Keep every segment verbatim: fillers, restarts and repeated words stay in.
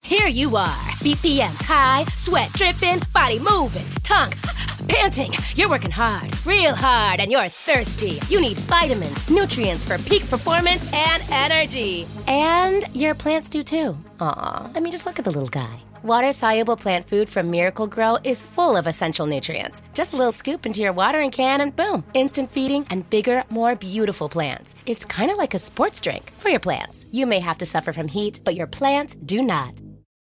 Here you are, B P Ms high, sweat dripping, body moving, tongue panting. You're working hard, real hard, and you're thirsty. You need vitamins, nutrients for peak performance and energy. And your plants do too. Aw, I mean, just look at the little guy. Water-soluble plant food from Miracle Grow is full of essential nutrients. Just a little scoop into your watering can and boom, instant feeding and bigger, more beautiful plants. It's kind of like a sports drink for your plants. You may have to suffer from heat, but your plants do not.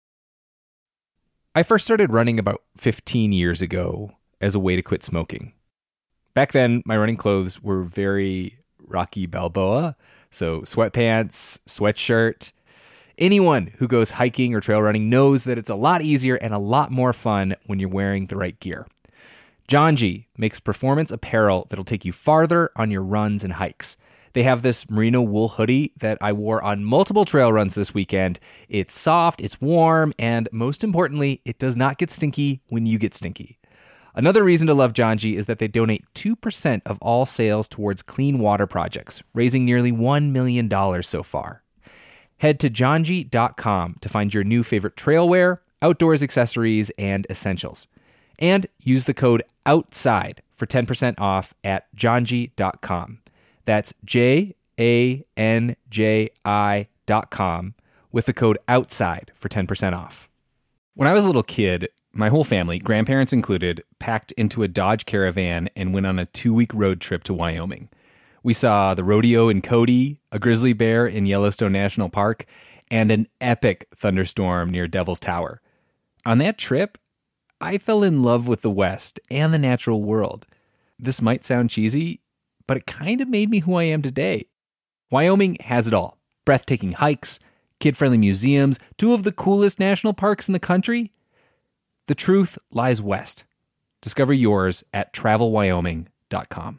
I first started running about fifteen years ago as a way to quit smoking. Back then, my running clothes were very Rocky Balboa, so sweatpants, sweatshirt. Anyone who goes hiking or trail running knows that it's a lot easier and a lot more fun when you're wearing the right gear. Janji makes performance apparel that'll take you farther on your runs and hikes. They have this merino wool hoodie that I wore on multiple trail runs this weekend. It's soft, it's warm, and most importantly, it does not get stinky when you get stinky. Another reason to love Janji is that they donate two percent of all sales towards clean water projects, raising nearly one million dollars so far. Head to janji dot com to find your new favorite trail wear, outdoors accessories, and essentials. And use the code OUTSIDE for ten percent off at janji dot com. That's J A N J I dot com with the code OUTSIDE for ten percent off. When I was a little kid, my whole family, grandparents included, packed into a Dodge Caravan and went on a two-week road trip to Wyoming. We saw the rodeo in Cody, a grizzly bear in Yellowstone National Park, and an epic thunderstorm near Devil's Tower. On that trip, I fell in love with the West and the natural world. This might sound cheesy, but it kind of made me who I am today. Wyoming has it all. Breathtaking hikes, kid-friendly museums, two of the coolest national parks in the country. The truth lies west. Discover yours at travel wyoming dot com.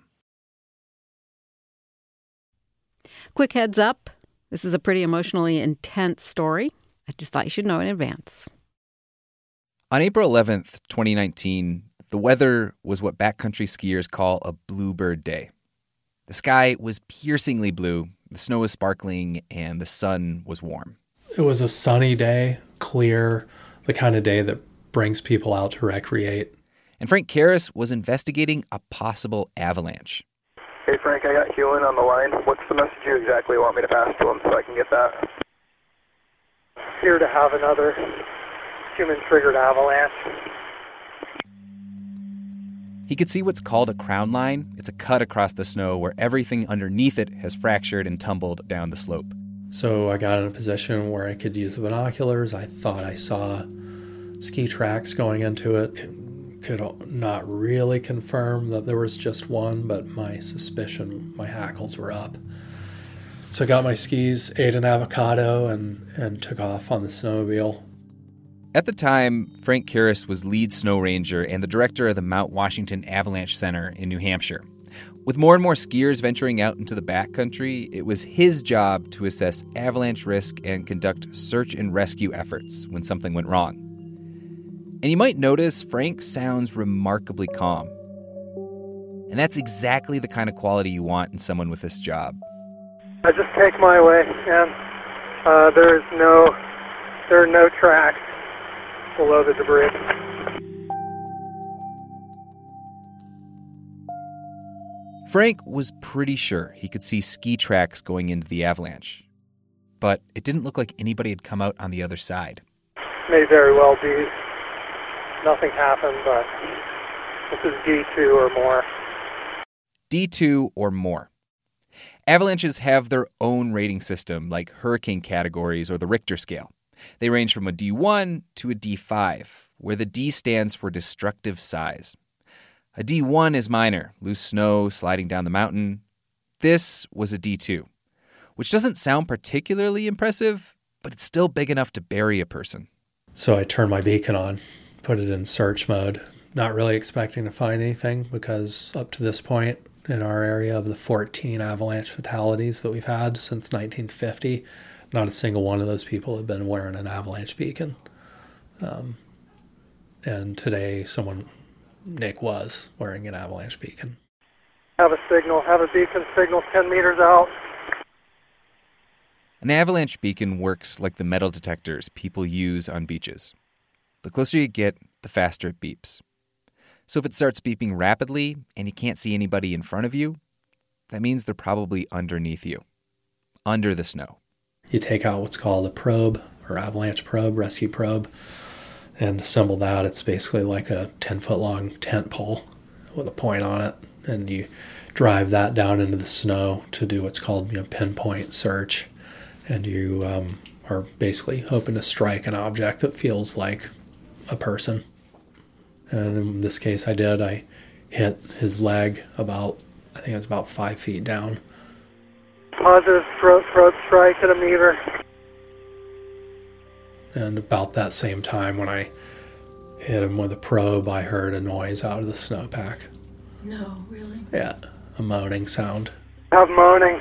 Quick heads up. This is a pretty emotionally intense story. I just thought you should know in advance. On April eleventh, twenty nineteen, the weather was what backcountry skiers call a bluebird day. The sky was piercingly blue, the snow was sparkling, and the sun was warm. It was a sunny day, clear, the kind of day that brings people out to recreate. And Frank Karras was investigating a possible avalanche. Hey, Frank, I got Hewlin on the line. What's the message you exactly want me to pass to him so I can get that? Here to have another human-triggered avalanche. He could see what's called a crown line. It's a cut across the snow where everything underneath it has fractured and tumbled down the slope. So I got in a position where I could use the binoculars. I thought I saw ski tracks going into it. Could not really confirm that there was just one, but my suspicion, my hackles were up. So I got my skis, ate an avocado, and, and took off on the snowmobile. At the time, Frank Karras was lead snow ranger and the director of the Mount Washington Avalanche Center in New Hampshire. With more and more skiers venturing out into the backcountry, it was his job to assess avalanche risk and conduct search and rescue efforts when something went wrong. And you might notice Frank sounds remarkably calm. And that's exactly the kind of quality you want in someone with this job. I just take my way, and uh, there is no, there are no tracks below the debris. Frank was pretty sure he could see ski tracks going into the avalanche. But it didn't look like anybody had come out on the other side. May very well be. Nothing happened, but this is D two or more. D two or more. Avalanches have their own rating system, like hurricane categories or the Richter scale. They range from a D one to a D five, where the D stands for destructive size. A D one is minor, loose snow sliding down the mountain. This was a D two, which doesn't sound particularly impressive, but it's still big enough to bury a person. So I turned my beacon on, put it in search mode, not really expecting to find anything because up to this point in our area of the fourteen avalanche fatalities that we've had since nineteen fifty, not a single one of those people have been wearing an avalanche beacon. Um, and today someone, Nick, was wearing an avalanche beacon. Have a signal, have a beacon signal ten meters out. An avalanche beacon works like the metal detectors people use on beaches. The closer you get, the faster it beeps. So if it starts beeping rapidly and you can't see anybody in front of you, that means they're probably underneath you, under the snow. You take out what's called a probe or avalanche probe, rescue probe, and assemble that. It's basically like a ten-foot long tent pole with a point on it, and you drive that down into the snow to do what's called, you know, pinpoint search, and you um, are basically hoping to strike an object that feels like a person. And in this case I did. I hit his leg about, I think it was about five feet down. Positive throat, throat strike at a meter. And about that same time when I hit him with a probe, I heard a noise out of the snowpack. No, really? Yeah, a moaning sound. Have moaning.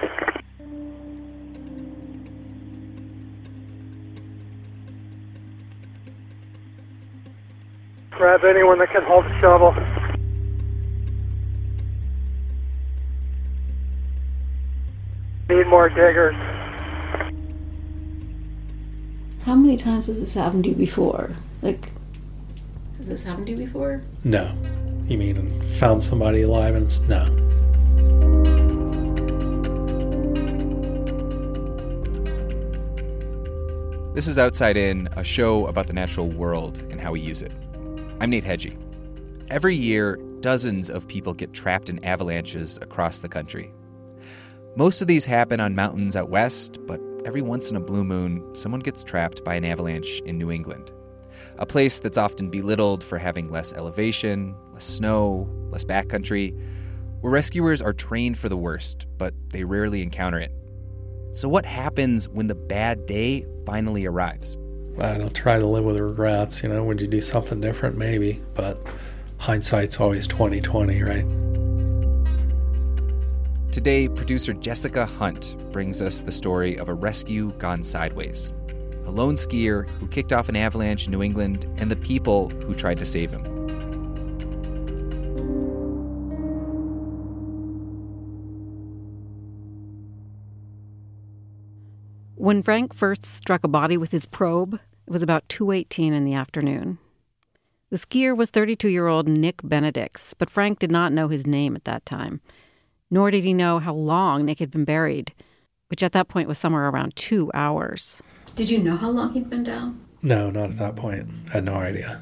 Grab anyone that can hold a shovel. Need more diggers. How many times has this happened to you before? Like, has this happened to you before? No. You mean found somebody alive and it's, no. This is Outside In, a show about the natural world and how we use it. I'm Nate Hedgie. Every year, dozens of people get trapped in avalanches across the country. Most of these happen on mountains out west, but every once in a blue moon, someone gets trapped by an avalanche in New England. A place that's often belittled for having less elevation, less snow, less backcountry, where rescuers are trained for the worst, but they rarely encounter it. So what happens when the bad day finally arrives? I don't try to live with regrets, you know, would you do something different? Maybe, but hindsight's always twenty twenty, right? Today, producer Jessica Hunt brings us the story of a rescue gone sideways. A lone skier who kicked off an avalanche in New England and the people who tried to save him. When Frank first struck a body with his probe, it was about two eighteen in the afternoon. The skier was thirty-two-year-old Nick Benedicts, but Frank did not know his name at that time. Nor did he know how long Nick had been buried, which at that point was somewhere around two hours. Did you know how long he'd been down? No, not at that point. I had no idea.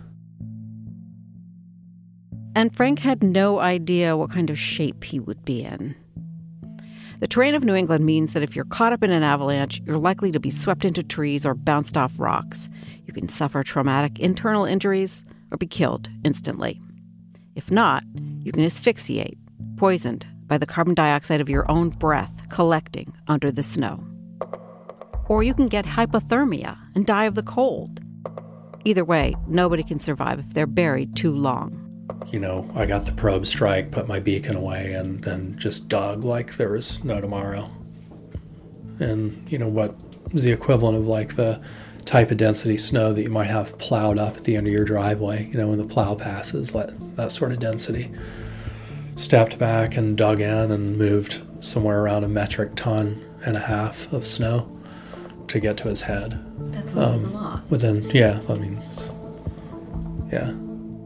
And Frank had no idea what kind of shape he would be in. The terrain of New England means that if you're caught up in an avalanche, you're likely to be swept into trees or bounced off rocks. You can suffer traumatic internal injuries or be killed instantly. If not, you can asphyxiate, poisoned by the carbon dioxide of your own breath collecting under the snow. Or you can get hypothermia and die of the cold. Either way, nobody can survive if they're buried too long. You know, I got the probe strike, put my beacon away, and then just dug like there was no tomorrow. And, you know, what was the equivalent of like the type of density snow that you might have plowed up at the end of your driveway, you know, when the plow passes, like that sort of density. Stepped back and dug in and moved somewhere around a metric ton and a half of snow to get to his head. That's um, a lot. Within, yeah, I mean, yeah.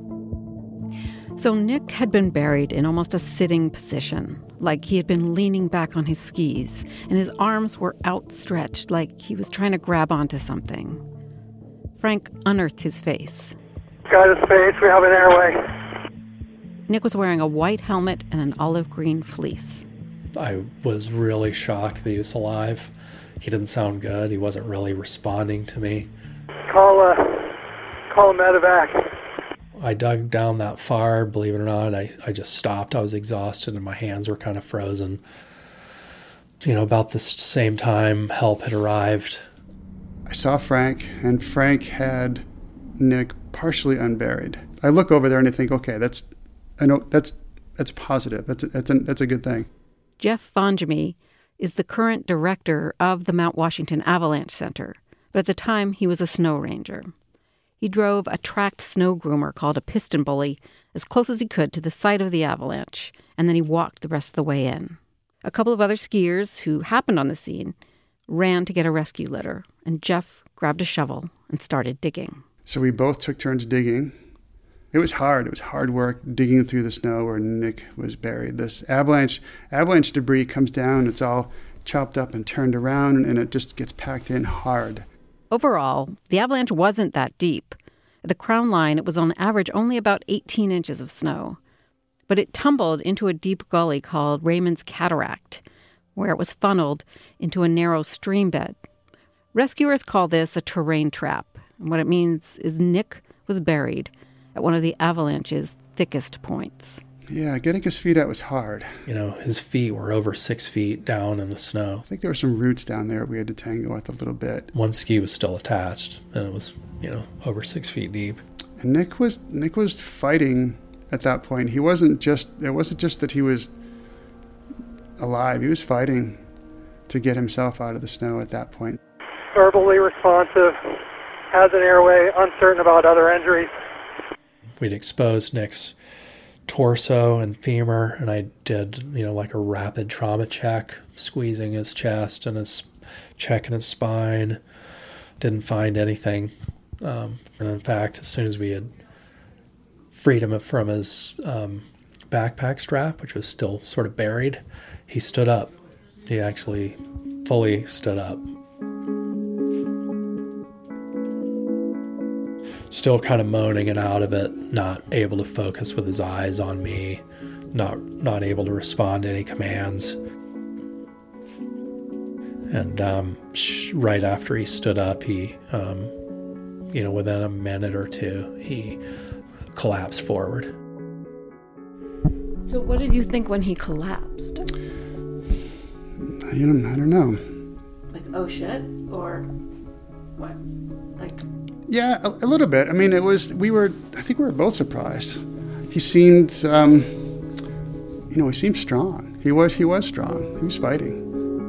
So Nick had been buried in almost a sitting position, like he had been leaning back on his skis, and his arms were outstretched like he was trying to grab onto something. Frank unearthed his face. Got his face, we have an airway. Nick was wearing a white helmet and an olive green fleece. I was really shocked that he was alive. He didn't sound good. He wasn't really responding to me. Call, uh, call a medevac. I dug down that far, believe it or not. I, I just stopped. I was exhausted and my hands were kind of frozen. You know, about the same time, help had arrived. I saw Frank, and Frank had Nick partially unburied. I look over there and I think, okay, that's, I know that's that's positive. That's a, that's a, that's a good thing. Jeff Vonjemy is the current director of the Mount Washington Avalanche Center, but at the time he was a snow ranger. He drove a tracked snow groomer called a piston bully as close as he could to the site of the avalanche, and then he walked the rest of the way in. A couple of other skiers who happened on the scene ran to get a rescue litter, and Jeff grabbed a shovel and started digging. So we both took turns digging. It was hard. It was hard work digging through the snow where Nick was buried. This avalanche avalanche debris comes down. It's all chopped up and turned around, and it just gets packed in hard. Overall, the avalanche wasn't that deep. At the Crown Line, it was on average only about eighteen inches of snow. But it tumbled into a deep gully called Raymond's Cataract, where it was funneled into a narrow stream bed. Rescuers call this a terrain trap. And what it means is Nick was buried at one of the avalanche's thickest points. Yeah, getting his feet out was hard. You know, his feet were over six feet down in the snow. I think there were some roots down there we had to tangle with a little bit. One ski was still attached, and it was, you know, over six feet deep. And Nick was Nick was fighting at that point. He wasn't just, it wasn't just that he was alive. He was fighting to get himself out of the snow at that point. Verbally responsive, has an airway, uncertain about other injuries. We'd exposed Nick's torso and femur, and I did, you know, like a rapid trauma check, squeezing his chest and his checking his spine. Didn't find anything. Um, and in fact, as soon as we had freed him from his um, backpack strap, which was still sort of buried, he stood up. He actually fully stood up. Still kind of moaning and out of it, not able to focus with his eyes on me, not not able to respond to any commands. And um, sh- right after he stood up, he, um, you know, within a minute or two, he collapsed forward. So what did you think when he collapsed? You know, I don't know. Like, oh shit? Or what? Like... Yeah, a, a little bit. I mean, it was, we were, I think we were both surprised. He seemed, um, you know, he seemed strong. He was, he was strong. He was fighting.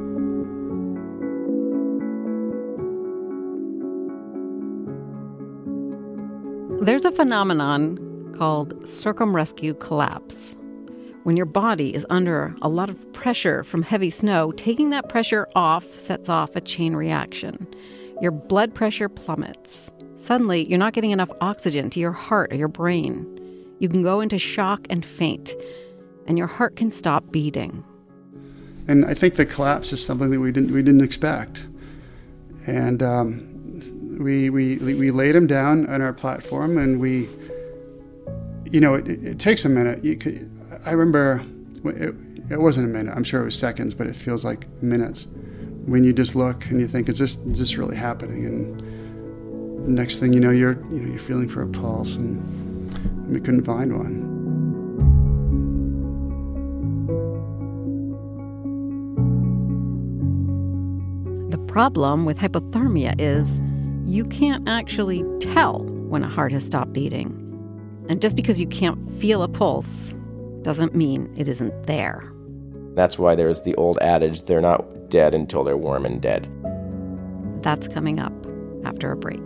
There's a phenomenon called circumrescue collapse. When your body is under a lot of pressure from heavy snow, taking that pressure off sets off a chain reaction. Your blood pressure plummets. Suddenly, you're not getting enough oxygen to your heart or your brain. You can go into shock and faint, and your heart can stop beating. And I think the collapse is something that we didn't we didn't expect. And um, we we we laid him down on our platform, and we, you know, it, it, it takes a minute. You could, I remember it, it wasn't a minute. I'm sure it was seconds, but it feels like minutes. When you just look and you think, is this is this really happening? And next thing you know, you're you know you're feeling for a pulse, and we couldn't find one. The problem with hypothermia is you can't actually tell when a heart has stopped beating. And just because you can't feel a pulse doesn't mean it isn't there. That's why there's the old adage, they're not dead until they're warm and dead. That's coming up after a break.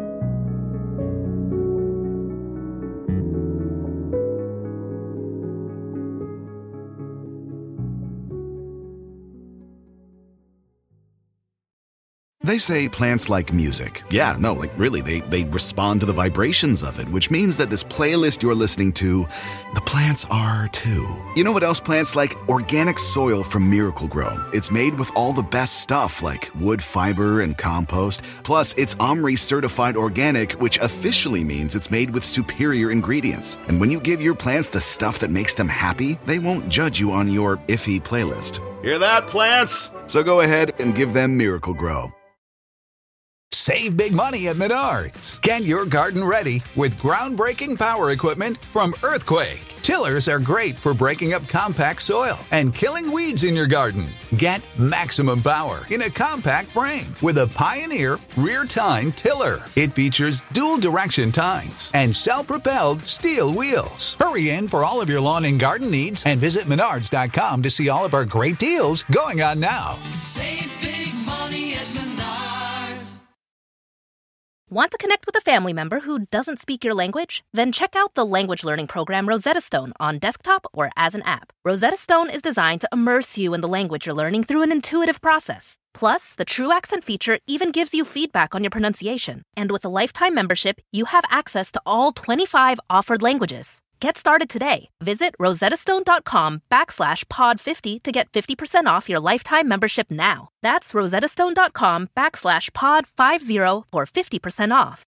They say plants like music. Yeah, no, like really, they, they respond to the vibrations of it, which means that this playlist you're listening to, the plants are too. You know what else plants like? Organic soil from Miracle-Gro. It's made with all the best stuff like wood fiber and compost. Plus, it's OMRI certified organic, which officially means it's made with superior ingredients. And when you give your plants the stuff that makes them happy, they won't judge you on your iffy playlist. Hear that, plants? So go ahead and give them Miracle-Gro. Save big money at Menards. Get your garden ready with groundbreaking power equipment from Earthquake. Tillers are great for breaking up compact soil and killing weeds in your garden. Get maximum power in a compact frame with a Pioneer rear tine tiller. It features dual direction tines and self-propelled steel wheels. Hurry in for all of your lawn and garden needs and visit menards dot com to see all of our great deals going on now. Save big money at Menards. Want to connect with a family member who doesn't speak your language? Then check out the language learning program Rosetta Stone on desktop or as an app. Rosetta Stone is designed to immerse you in the language you're learning through an intuitive process. Plus, the True Accent feature even gives you feedback on your pronunciation. And with a lifetime membership, you have access to all twenty-five offered languages. Get started today. Visit rosettastone.com backslash pod 50 to get fifty percent off your lifetime membership now. That's rosettastone.com backslash pod 50 for fifty percent off.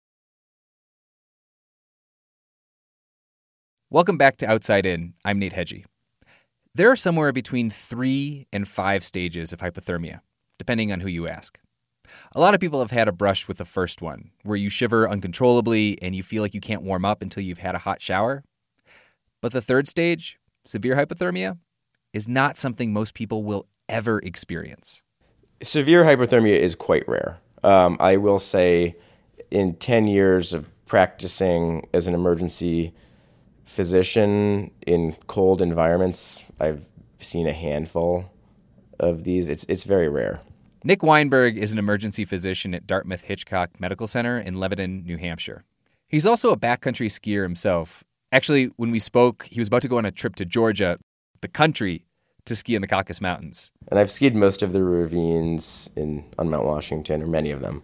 Welcome back to Outside In. I'm Nate Hedgie. There are somewhere between three and five stages of hypothermia, depending on who you ask. A lot of people have had a brush with the first one, where you shiver uncontrollably and you feel like you can't warm up until you've had a hot shower. But the third stage, severe hypothermia, is not something most people will ever experience. Severe hypothermia is quite rare. Um, I will say in ten years of practicing as an emergency physician in cold environments, I've seen a handful of these. It's it's very rare. Nick Weinberg is an emergency physician at Dartmouth-Hitchcock Medical Center in Lebanon, New Hampshire. He's also a backcountry skier himself. Actually, when we spoke, he was about to go on a trip to Georgia, the country, to ski in the Caucasus Mountains. And I've skied most of the ravines in on Mount Washington, or many of them.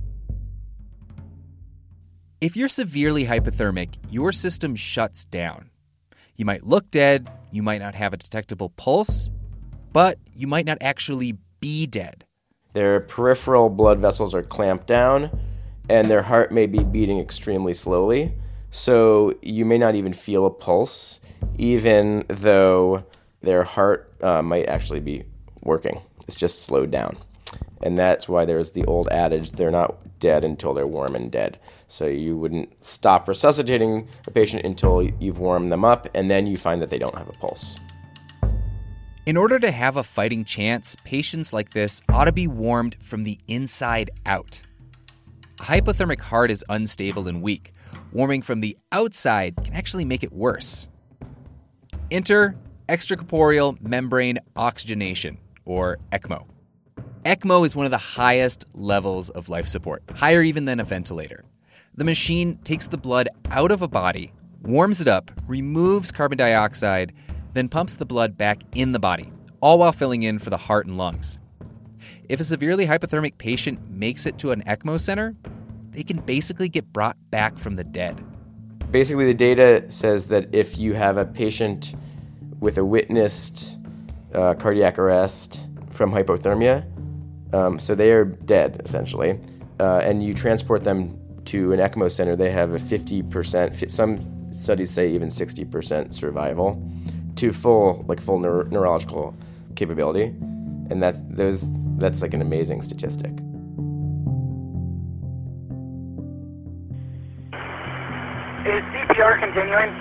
If you're severely hypothermic, your system shuts down. You might look dead, you might not have a detectable pulse, but you might not actually be dead. Their peripheral blood vessels are clamped down, and their heart may be beating extremely slowly. So you may not even feel a pulse, even though their heart uh, might actually be working. It's just slowed down. And that's why there's the old adage, they're not dead until they're warm and dead. So you wouldn't stop resuscitating a patient until you've warmed them up, and then you find that they don't have a pulse. In order to have a fighting chance, patients like this ought to be warmed from the inside out. A hypothermic heart is unstable and weak. Warming from the outside can actually make it worse. Enter extracorporeal membrane oxygenation, or ECMO. ECMO is one of the highest levels of life support, higher even than a ventilator. The machine takes the blood out of a body, warms it up, removes carbon dioxide, then pumps the blood back in the body, all while filling in for the heart and lungs. If a severely hypothermic patient makes it to an ECMO center, they can basically get brought back from the dead. Basically, the data says that if you have a patient with a witnessed uh, cardiac arrest from hypothermia, um, so they are dead, essentially, uh, and you transport them to an ECMO center, they have a fifty percent, some studies say even sixty percent survival to full, like full neuro- neurological capability. And that's, those, that's like an amazing statistic. Is C P R continuing?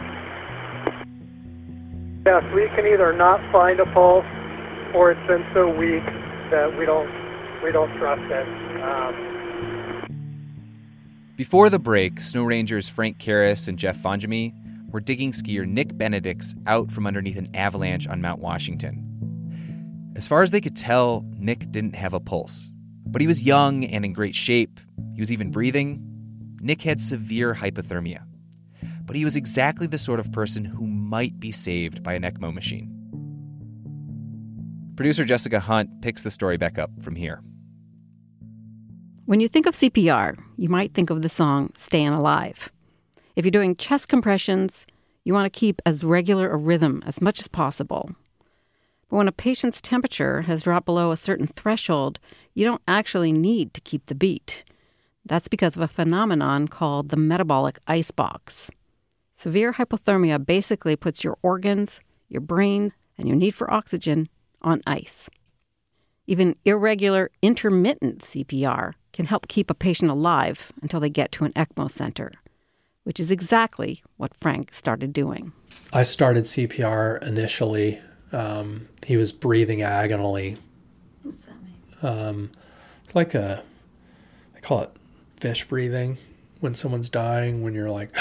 Yes, we can either not find a pulse, or it's been so weak that we don't we don't trust it. Um, Before the break, Snow Rangers Frank Karras and Jeff Fonjami were digging skier Nick Benedicts out from underneath an avalanche on Mount Washington. As far as they could tell, Nick didn't have a pulse, but he was young and in great shape. He was even breathing. Nick had severe hypothermia. But he was exactly the sort of person who might be saved by an ECMO machine. Producer Jessica Hunt picks the story back up from here. When you think of C P R, you might think of the song Stayin' Alive. If you're doing chest compressions, you want to keep as regular a rhythm as much as possible. But when a patient's temperature has dropped below a certain threshold, you don't actually need to keep the beat. That's because of a phenomenon called the metabolic icebox. Severe hypothermia basically puts your organs, your brain, and your need for oxygen on ice. Even irregular, intermittent C P R can help keep a patient alive until they get to an ECMO center, which is exactly what Frank started doing. I started C P R initially. Um, he was breathing agonally. What's that mean? Um, it's like a, they call it fish breathing when someone's dying, when you're like,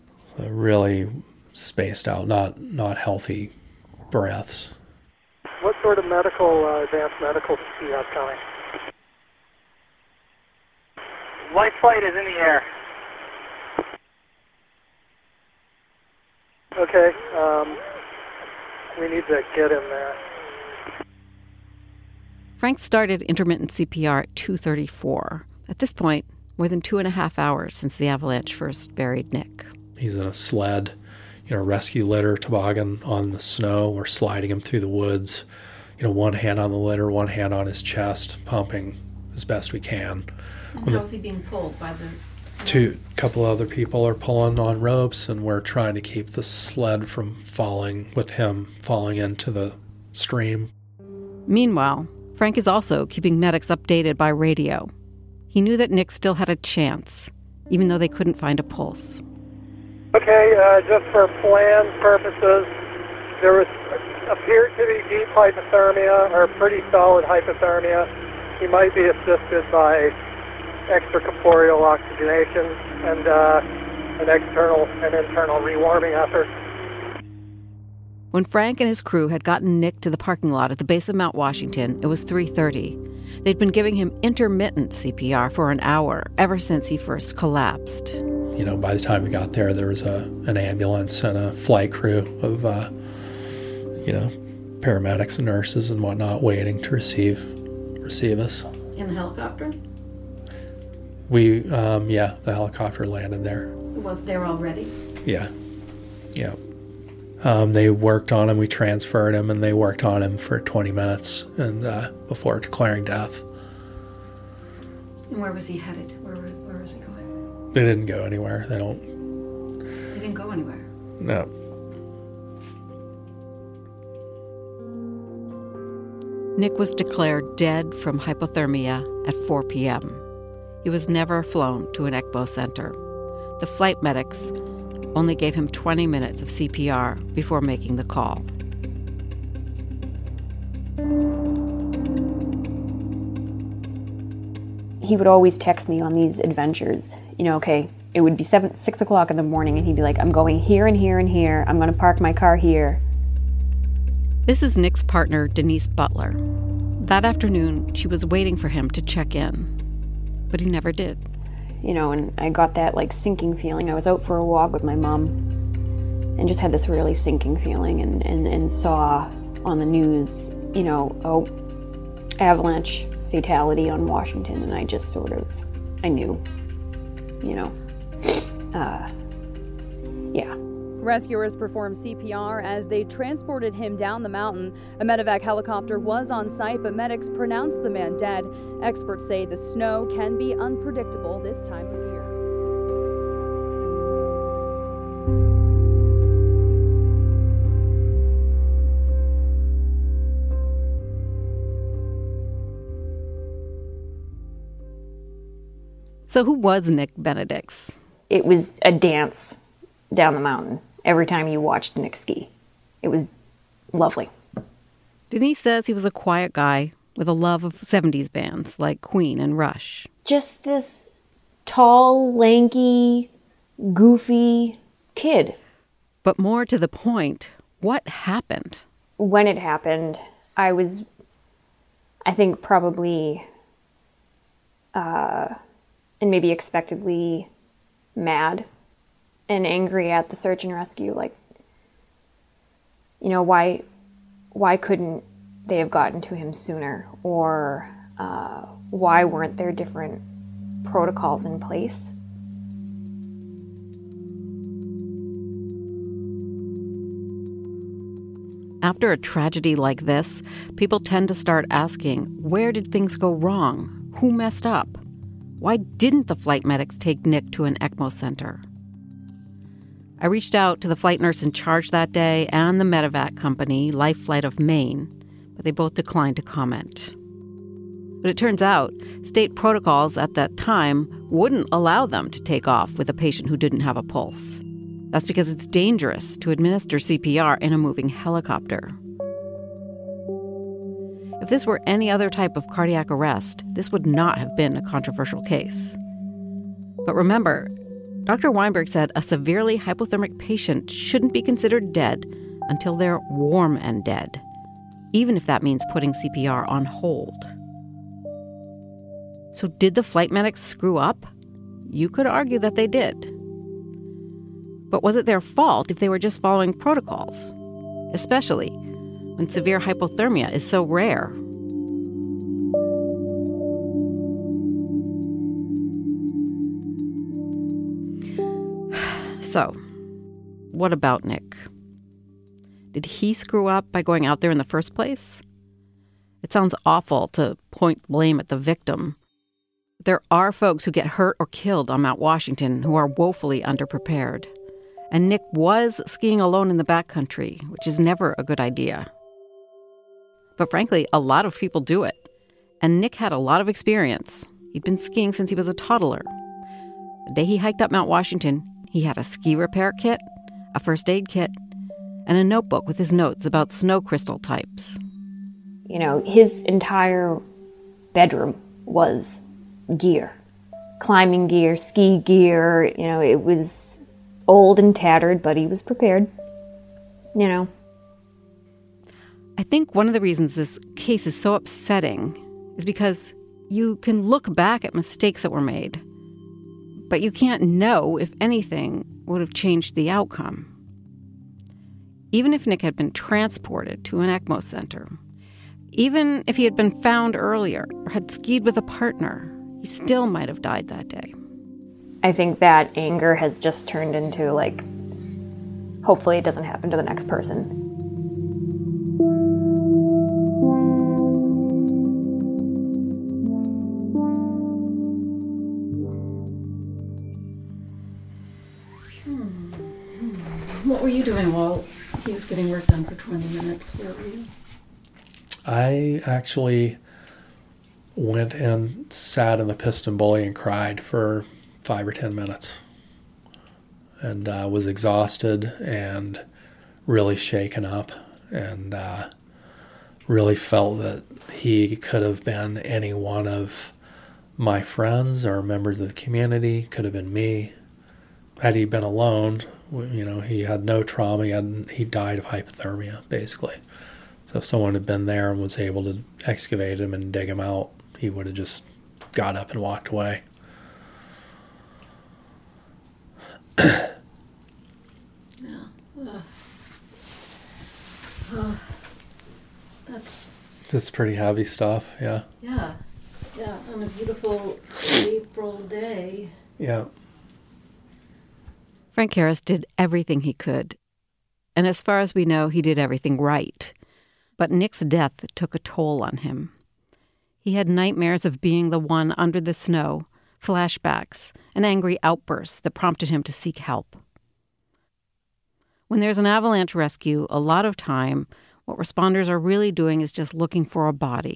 really spaced out, not not healthy breaths. what sort of medical, uh, advanced medical do you have coming? Life flight is in the air. Okay, um, we need to get him there. Frank started intermittent C P R at two thirty-four. At this point, more than two and a half hours since the avalanche first buried Nick. He's in a sled, you know, rescue litter toboggan on the snow. We're sliding him through the woods, you know, one hand on the litter, one hand on his chest, pumping as best we can. And when how the, is he being pulled by the sled? Two couple other people are pulling on ropes, and we're trying to keep the sled from falling, with him falling into the stream. Meanwhile, Frank is also keeping medics updated by radio. He knew that Nick still had a chance, even though they couldn't find a pulse. Okay, uh, just for plan purposes, there was appeared to be deep hypothermia, or pretty solid hypothermia. He might be assisted by extracorporeal oxygenation and uh, an external and internal rewarming effort. When Frank and his crew had gotten Nick to the parking lot at the base of Mount Washington, it was three thirty. They'd been giving him intermittent C P R for an hour ever since he first collapsed. You know, by the time we got there, there was a an ambulance and a flight crew of, uh, you know, paramedics and nurses and whatnot waiting to receive receive us. In the helicopter? We, um, yeah, the helicopter landed there. It was there already? Yeah, yeah. Um, they worked on him, we transferred him, and they worked on him for twenty minutes and uh, before declaring death. And where was he headed? Where, where was he going? They didn't go anywhere. They don't... They didn't go anywhere? No. Nick was declared dead from hypothermia at four p.m. He was never flown to an ECMO center. The flight medics only gave him twenty minutes of C P R before making the call. He would always text me on these adventures. You know, okay, it would be seven, six o'clock in the morning, and he'd be like, I'm going here and here and here. I'm going to park my car here. This is Nick's partner, Denise Butler. That afternoon, she was waiting for him to check in, but he never did. You know, and I got that, like, sinking feeling. I was out for a walk with my mom and just had this really sinking feeling and, and, and saw on the news, you know, oh, avalanche fatality on Washington, and I just sort of, I knew, you know, uh, yeah. Rescuers performed C P R as they transported him down the mountain. A medevac helicopter was on site, but medics pronounced the man dead. Experts say the snow can be unpredictable this time of year. So who was Nick Benedicts? It was a dance down the mountain every time you watched Nick ski. It was lovely. Denise says he was a quiet guy with a love of seventies bands like Queen and Rush. Just this tall, lanky, goofy kid. But more to the point, what happened? When it happened, I was, I think, probably, uh, and maybe expectedly mad and angry at the search and rescue. Like, you know, why why couldn't they have gotten to him sooner? Or uh, why weren't there different protocols in place? After a tragedy like this, people tend to start asking, where did things go wrong? Who messed up? Why didn't the flight medics take Nick to an ECMO center? I reached out to the flight nurse in charge that day and the medevac company, Life Flight of Maine, but they both declined to comment. But it turns out state protocols at that time wouldn't allow them to take off with a patient who didn't have a pulse. That's because it's dangerous to administer C P R in a moving helicopter. If this were any other type of cardiac arrest, this would not have been a controversial case. But remember, Doctor Weinberg said a severely hypothermic patient shouldn't be considered dead until they're warm and dead. even if that means putting C P R on hold. So did the flight medics screw up? You could argue that they did. But was it their fault if they were just following protocols? Especially when severe hypothermia is so rare. So, what about Nick? Did he screw up by going out there in the first place? It sounds awful to point blame at the victim. There are folks who get hurt or killed on Mount Washington who are woefully underprepared. And Nick was skiing alone in the backcountry, which is never a good idea. But frankly, a lot of people do it. And Nick had a lot of experience. He'd been skiing since he was a toddler. The day he hiked up Mount Washington, he had a ski repair kit, a first aid kit, and a notebook with his notes about snow crystal types. You know, his entire bedroom was gear. Climbing gear, ski gear, you know, it was old and tattered, but he was prepared, you know. I think one of the reasons this case is so upsetting is because you can look back at mistakes that were made, but you can't know if anything would have changed the outcome. Even if Nick had been transported to an ECMO center, even if he had been found earlier or had skied with a partner, he still might have died that day. I think that anger has just turned into, like, hopefully it doesn't happen to the next person. What were you doing while he was getting work done for twenty minutes? Where were you? I actually went and sat in the piston bully and cried for five or ten minutes. And uh, was exhausted and really shaken up, and uh, really felt that he could have been any one of my friends or members of the community, could have been me. Had he been alone, you know, he had no trauma. He, had, he died of hypothermia, basically. So if someone had been there and was able to excavate him and dig him out, he would have just got up and walked away. Yeah. Uh, uh, that's... It's pretty heavy stuff, yeah. Yeah. Yeah, on a beautiful April day. Yeah. Frank Harris did everything he could. And as far as we know, he did everything right. But Nick's death took a toll on him. He had nightmares of being the one under the snow, flashbacks, and angry outbursts that prompted him to seek help. When there's an avalanche rescue, a lot of time, what responders are really doing is just looking for a body.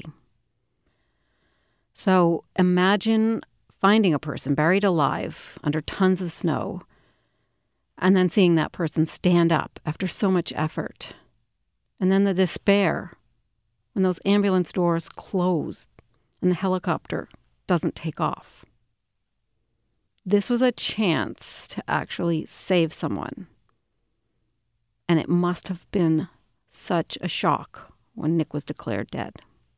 So imagine finding a person buried alive under tons of snow, and then seeing that person stand up after so much effort. And then the despair when those ambulance doors close and the helicopter doesn't take off. This was a chance to actually save someone. And it must have been such a shock when Nick was declared dead.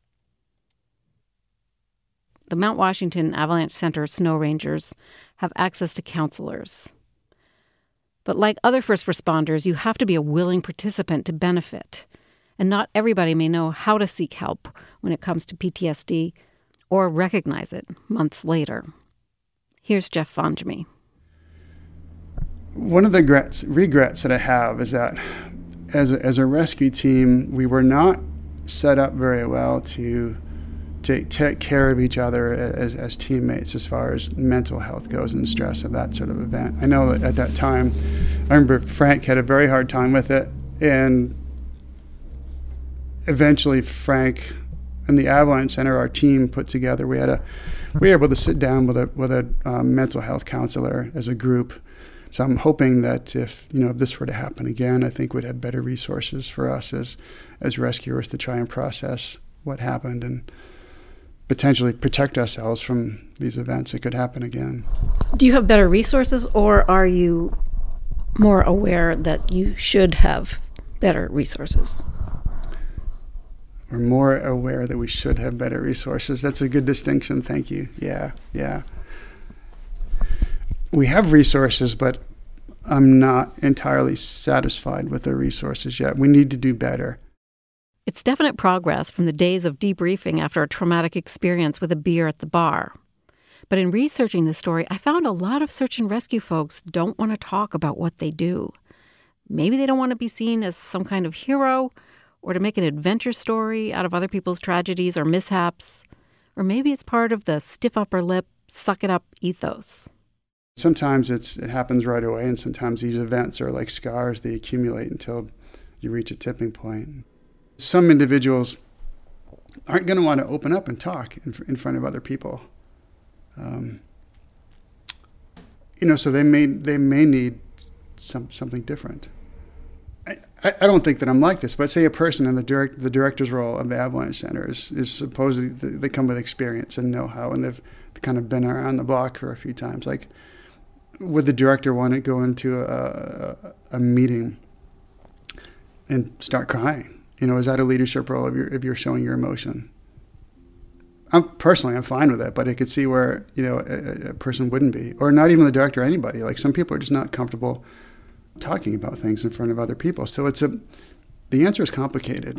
The Mount Washington Avalanche Center snow rangers have access to counselors. But like other first responders, you have to be a willing participant to benefit. And not everybody may know how to seek help when it comes to P T S D or recognize it months later. Here's Jeff Fonjmy. One of the regrets, regrets that I have is that as a, as a rescue team, we were not set up very well to take, take care of each other as, as teammates as far as mental health goes and stress of that sort of event. I know that at that time, I remember Frank had a very hard time with it, and eventually Frank and the Avalanche Center, our team put together, we had a, we were able to sit down with a with a um, mental health counselor as a group. So I'm hoping that if you know if this were to happen again, I think we'd have better resources for us as as rescuers to try and process what happened and potentially protect ourselves from these events that could happen again. Do you have better resources, or are you more aware that you should have better resources? We're more aware that we should have better resources. That's a good distinction. Thank you. Yeah, yeah. We have resources, but I'm not entirely satisfied with the resources yet. We need to do better. It's definite progress from the days of debriefing after a traumatic experience with a beer at the bar. But in researching this story, I found a lot of search and rescue folks don't want to talk about what they do. Maybe they don't want to be seen as some kind of hero, or to make an adventure story out of other people's tragedies or mishaps. Or maybe it's part of the stiff upper lip, suck it up ethos. Sometimes it's it happens right away, and sometimes these events are like scars. They accumulate until you reach a tipping point. Some individuals aren't going to want to open up and talk in, in front of other people. Um, you know, so they may they may need some something different. I, I don't think that I'm like this, but say a person in the direct the director's role of the Avalanche Center is, is supposedly they come with experience and know-how, and they've kind of been around the block for a few times. Like, would the director want to go into a, a, a meeting and start crying? You know, is that a leadership role if you're if you're showing your emotion? I'm personally I'm fine with it, but I could see where, you know, a, a person wouldn't be, or not even the director or anybody. Like, some people are just not comfortable talking about things in front of other people. So it's a, the answer is complicated.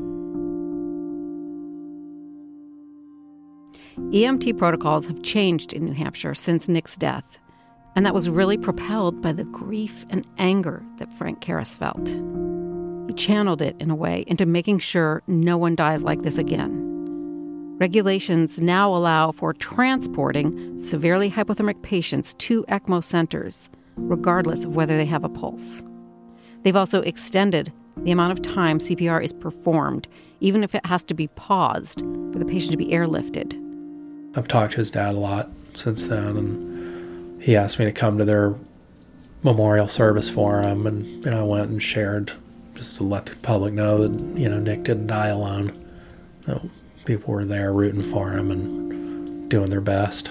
E M T protocols have changed in New Hampshire since Nick's death, and that was really propelled by the grief and anger that Frank Karras felt. He channeled it, in a way, into making sure no one dies like this again. Regulations now allow for transporting severely hypothermic patients to ECMO centers, regardless of whether they have a pulse. They've also extended the amount of time C P R is performed, even if it has to be paused for the patient to be airlifted. I've talked to his dad a lot since then, and he asked me to come to their memorial service for him, and, and I went and shared just to let the public know that, you know, Nick didn't die alone. That people were there rooting for him and doing their best.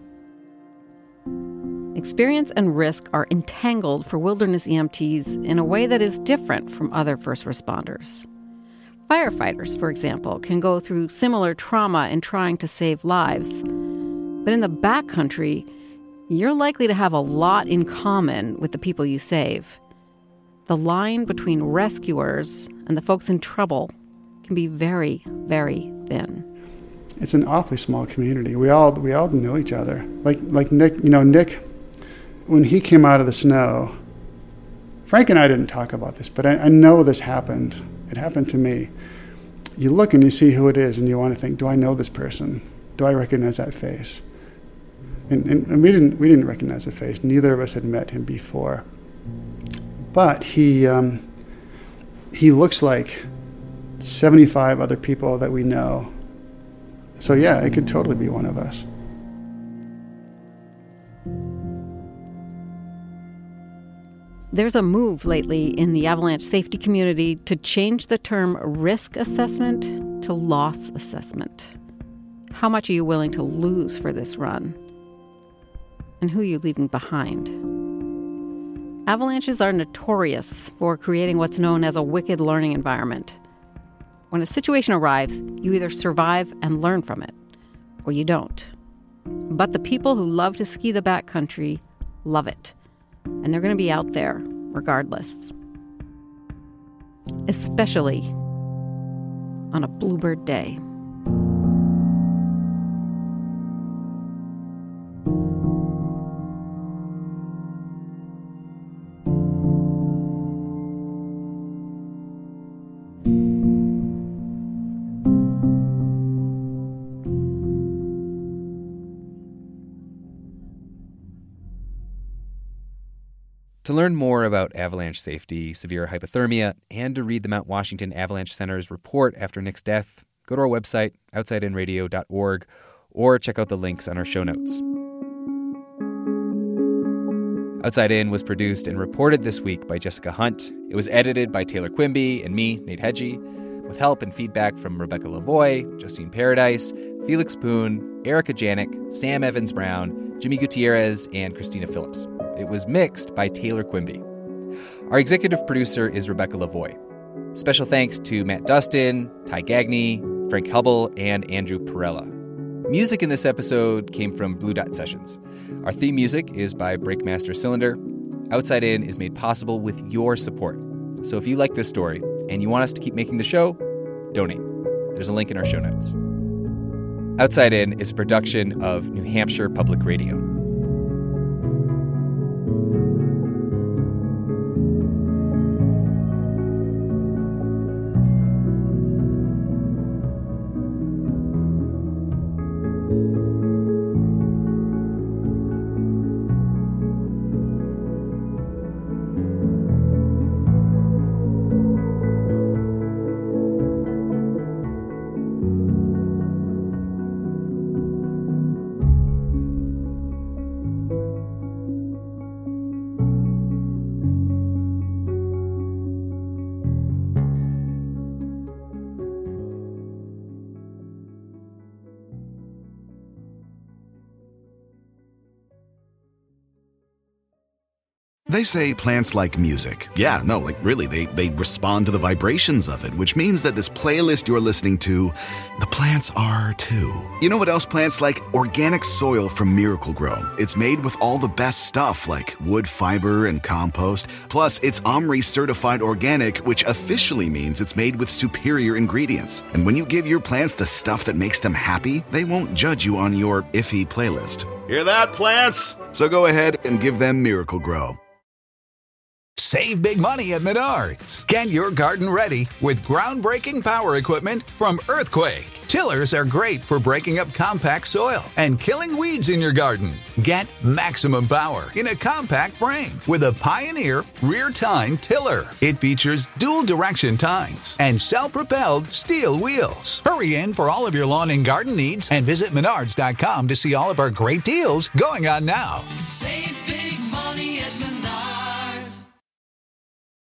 Experience and risk are entangled for wilderness E M Ts in a way that is different from other first responders. Firefighters, for example, can go through similar trauma in trying to save lives. But in the backcountry, you're likely to have a lot in common with the people you save. The line between rescuers and the folks in trouble can be very, very thin. It's an awfully small community. We all we all know each other. Like like Nick, you know, Nick, when he came out of the snow, Frank and I didn't talk about this, but I, I know this happened. It happened to me. You look and you see who it is, and you want to think, do I know this person? Do I recognize that face? And, and, and we didn't we didn't recognize the face. Neither of us had met him before. But he um, he looks like seventy-five other people that we know. So yeah, it could totally be one of us. There's a move lately in the avalanche safety community to change the term risk assessment to loss assessment. How much are you willing to lose for this run? And who are you leaving behind? Avalanches are notorious for creating what's known as a wicked learning environment. When a situation arrives, you either survive and learn from it, or you don't. But the people who love to ski the backcountry love it. And they're going to be out there regardless. Especially on a bluebird day. To learn more about avalanche safety, severe hypothermia, and to read the Mount Washington Avalanche Center's report after Nick's death, go to our website, outside in radio dot org, or check out the links on our show notes. Outside In was produced and reported this week by Jessica Hunt. It was edited by Taylor Quimby and me, Nate Hedgie, with help and feedback from Rebecca Lavoie, Justine Paradise, Felix Poon, Erica Janik, Sam Evans-Brown, Jimmy Gutierrez, and Christina Phillips. It was mixed by Taylor Quimby. Our executive producer is Rebecca Lavoie. Special thanks to Matt Dustin, Ty Gagney, Frank Hubble, and Andrew Perella. Music in this episode came from Blue Dot Sessions. Our theme music is by Breakmaster Cylinder. Outside In is made possible with your support. So if you like this story and you want us to keep making the show, donate. There's a link in our show notes. Outside In is a production of New Hampshire Public Radio. They say plants like music. Yeah, no, like really, they, they respond to the vibrations of it, which means that this playlist you're listening to, the plants are too. You know what else plants like? Organic soil from Miracle Grow. It's made with all the best stuff like wood fiber and compost. Plus, it's OMRI certified organic, which officially means it's made with superior ingredients. And when you give your plants the stuff that makes them happy, they won't judge you on your iffy playlist. Hear that, plants? So go ahead and give them Miracle Grow. Save big money at Menards. Get your garden ready with groundbreaking power equipment from Earthquake. Tillers are great for breaking up compact soil and killing weeds in your garden. Get maximum power in a compact frame with a Pioneer rear tine tiller. It features dual direction tines and self-propelled steel wheels. Hurry in for all of your lawn and garden needs and visit menards dot com to see all of our great deals going on now. Save